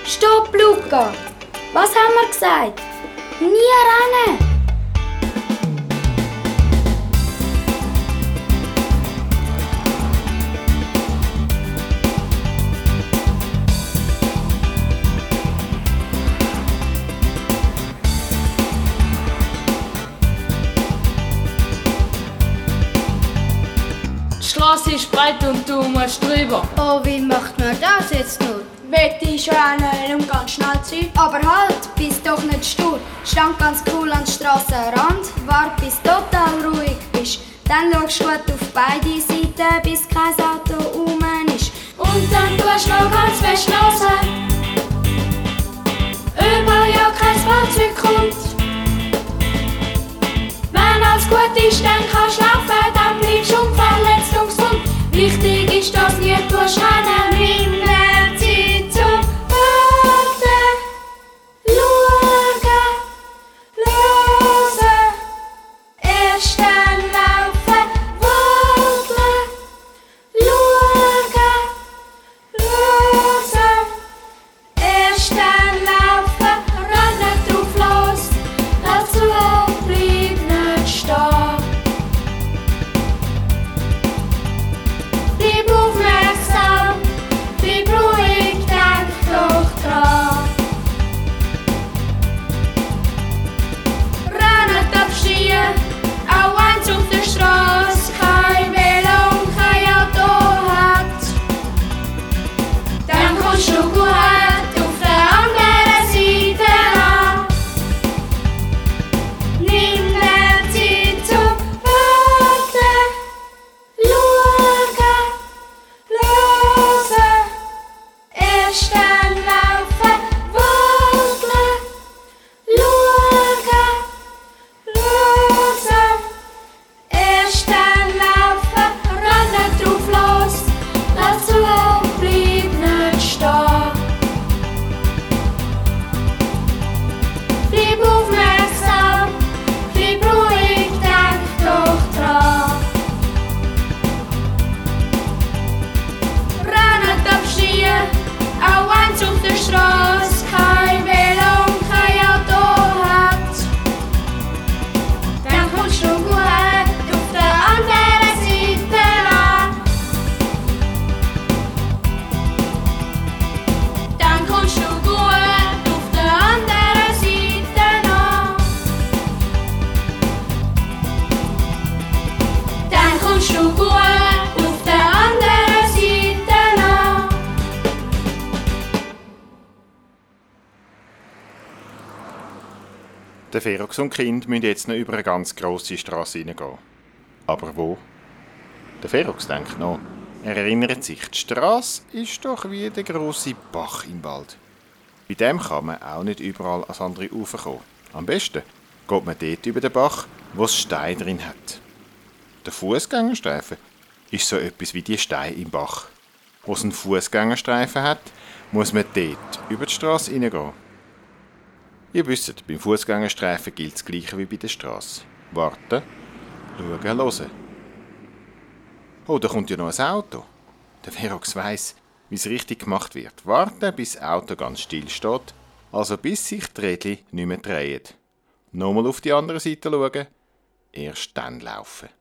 Stopp, Luca! Was haben wir gesagt? Nie rennen! Die Straße ist breit und du musst drüber. Oh, wie macht man das jetzt nur? Wette ich rennen, um ganz schnell zu sein. Aber halt, bist doch nicht stur. Stand ganz cool an der Strassenrand. Wart, bis du total ruhig bist. Dann schaust du gut auf beide Seiten, bis kein Auto rum ist. Und dann tust du noch ganz fest hören. Überall ja kein Fahrzeug kommt. Wenn alles gut ist, dann kannst du laufen, dann bleibst du unverletzt und gesund. Wichtig ist, dass nie tust rennen. Nimm dir Zeit zum Warten, schauen, hören. Erst dann laufen, warten, schauen, hören. Erst dann laufen, rennen drauf los. Dazu bleib nicht stehen. Bleib aufmerksam, bleib ruhig, denk doch dran. Rennen abstehen, auch eins auf der Straße, kein Velo und kein Auto hat. Dann kommst du gut auf der anderen Seite an. Nimm dir Zeit zum Warten, schauen, hören. Erst dann laufen, warten, schauen, hören. Erst dann laufen, rennen drauf los. Dazu bleib nicht stehen. Bleib aufmerksam, bleib ruhig, denk doch dran. Rennen abstehen, auch eins auf der Straße, kein Velo und kein Auto hat. Dann kommst du gut auf der anderen Seite an. Dann kommst du gut auf der anderen Seite an. Dann kommst du gut auf der anderen Seite an. Der Ferox und die Kinder müssen jetzt noch über eine ganz grosse Strasse hineingehen. Aber wo? Der Ferox denkt noch. Er erinnert sich, die Strasse ist doch wie der grosse Bach im Wald. Bei dem kann man auch nicht überall ans andere Ufer kommen. Am besten geht man dort über den Bach, wo es Steine drin hat. Der Fußgängerstreifen ist so etwas wie die Steine im Bach. Wo es einen Fußgängerstreifen hat, muss man dort über die Strasse hineingehen. Ihr wisst, beim Fußgängerstreifen gilt das Gleiche wie bei der Strasse. Warten, schauen, hören. Oh, da kommt ja noch ein Auto. Der Ferox weiss, wie es richtig gemacht wird. Warten, bis das Auto ganz still steht, also bis sich die Rädchen nicht mehr drehen. Nochmal auf die andere Seite schauen, erst dann laufen.